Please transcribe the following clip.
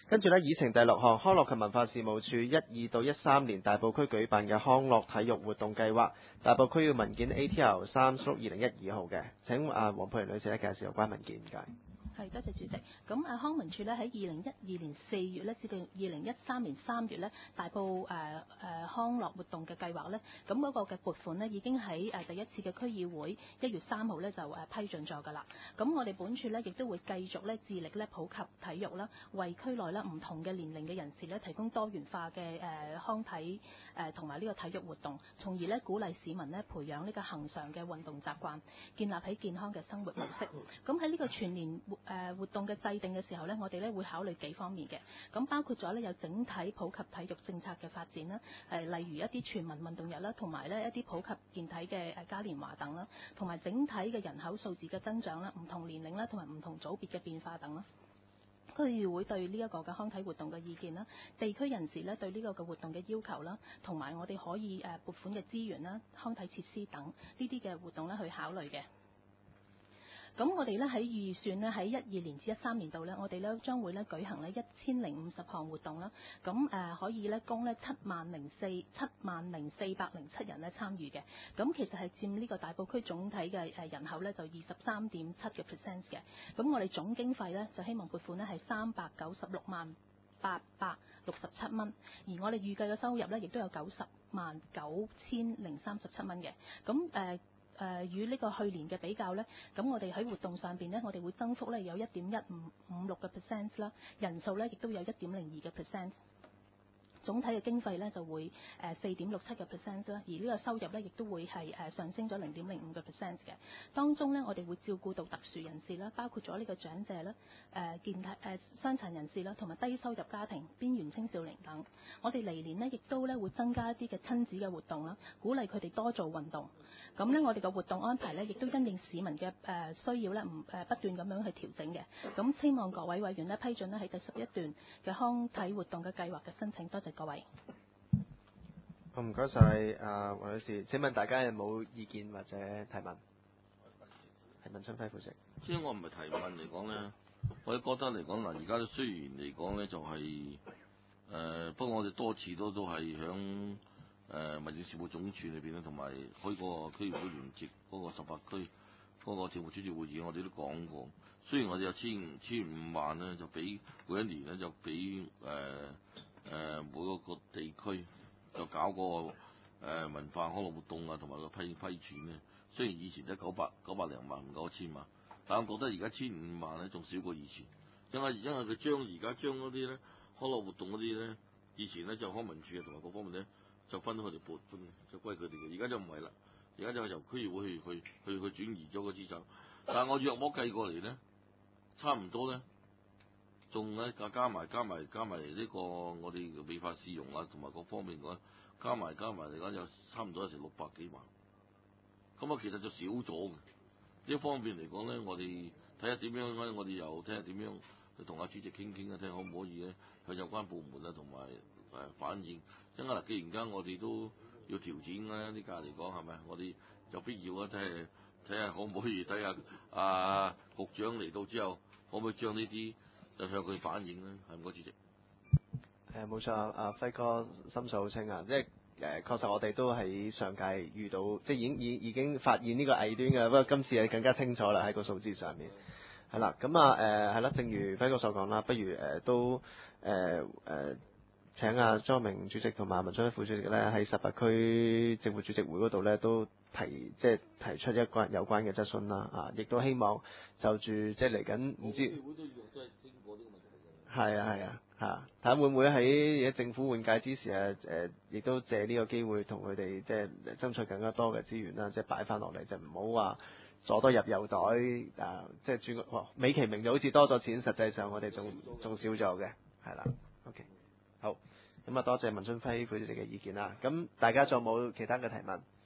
跟住呢，議程第6項，康樂及文化事務處12到13年大埔區舉辦嘅康樂體育活動計劃，大埔區要文件 ATL 3/2012號嘅。請黃佩玲女士介紹有關文件，唔該。 係，多謝主席。咁康文署咧喺2012年4月咧至到2013年3月咧，大埔康樂活動嘅計劃咧，咁嗰個嘅撥款呢已經喺第一次嘅區議會1月3號咧就批准咗㗎啦。咁我哋本署咧亦都會繼續咧致力咧普及體育啦，為區內咧唔同嘅年齡嘅人士咧提供多元化嘅康體同埋呢個體育活動，從而咧鼓勵市民咧培養呢個恆常嘅運動習慣，建立起健康嘅生活模式。咁喺呢個全年活動嘅制定嘅時候呢，我哋咧會考慮幾方面嘅，咁包括咗呢有整體普及體育政策嘅發展啦，例如一啲全民運動日啦，同埋呢一啲普及健體嘅嘉年華等啦，同埋整體嘅人口數字嘅增長啦，唔同年齡啦，同埋唔同組別嘅變化等啦。區議會對呢一個嘅康體活動嘅意見啦，地區人士呢對呢個嘅活動嘅要求啦，同埋我哋可以撥款嘅資源啦、康體設施等呢啲嘅活動咧去考慮嘅。咁我哋咧喺預算呢，喺12年至13年度呢，我哋咧將會咧舉行呢1050項活動啦。咁可以咧供呢70407人咧參與嘅。咁其實係佔呢個大埔區總體嘅人口咧就23.7%嘅。咁我哋總經費咧就希望撥款呢係396萬867蚊，而我哋預計嘅收入咧亦都有90萬9037蚊嘅。咁與呢個去年嘅比較呢，咁我哋喺活動上邊呢，我哋會增幅呢有1.1556%啦，人數呢亦都有1.02%。總體嘅經費呢就會4.67%啦，而呢個收入呢亦都會係上升咗0.05%嘅。當中呢，我哋會照顧到特殊人士啦，包括咗呢個長者啦、傷殘人士啦，同埋低收入家庭、邊緣青少年等。我哋嚟年呢亦都呢會增加一啲嘅親子嘅活動啦，鼓勵佢哋多做運動。咁呢，我哋嘅活動安排呢亦都因應市民嘅需要呢，不斷咁樣去調整嘅。咁希望各位委員呢批准呢喺第11段嘅康體活動嘅計劃嘅申請，多謝各位。 好，唔該晒黃女士。請問大家有冇意見或者提問？係文春輝副席。 即係我唔係提問嚟講咧，我覺得嚟講嗱，而家雖然嚟講咧就係不過我哋多次都係響民政事務總署裏邊咧，同埋開個區議會聯席嗰個18區嗰個政務主席會議，我哋都講過。雖然我哋有千五萬咧，就俾每一年咧就俾每一個地區就搞個文化康樂活動啊，同埋個批轉咧。雖然以前得900零萬，唔夠1000萬，但我覺得而家1500萬咧仲少過以前，因為佢而家將嗰啲咧康樂活動嗰啲咧，以前咧就康文署啊同埋各方面咧就分佢哋撥款，就歸佢哋嘅。而家就唔係啦，而家就由區議會去轉移咗個資產。但係我約莫計過嚟咧，差唔多咧，仲咧加埋呢個我哋美化市容啊，同埋各方面嘅加埋嚟講，就差唔多有成600幾萬。咁啊，其實就少咗嘅。呢一方面嚟講咧，我哋睇下點樣咧，我哋又睇下點樣去同阿主席傾傾啊，睇下可唔可以咧向有關部門啊同埋反映。因為嗱，既然間我哋都要調整啦，呢價嚟講係咪？我哋有必要啊，睇下可唔可以睇下局長嚟到之後，可唔可以將呢啲就向佢反映咧？係唔該，主席。 冇錯，輝哥心水好清啊，即係確實我哋都喺上屆遇到，即係已經發現呢個弊端嘅，不過今次係更加清楚啦，喺個數字上面係啦。咁係啦，正如輝哥所講啦，不如都請莊明主席同埋文春輝副主席咧喺18區政府主席會嗰度咧都提出一個有關嘅質詢啦，亦都希望就住即係嚟緊唔知會都要經過呢個問題嘅。係啊。睇下會唔會喺政府換屆之時亦都借呢個機會同佢哋即係爭取更加多嘅資源啦，即係擺翻落嚟，就唔好話左多入右袋即係轉美其名就好似多咗錢，實際上我哋仲少咗嘅，係啦。OK， 好，咁多謝文春輝副主席嘅意見啦。咁大家仲有冇其他嘅提問？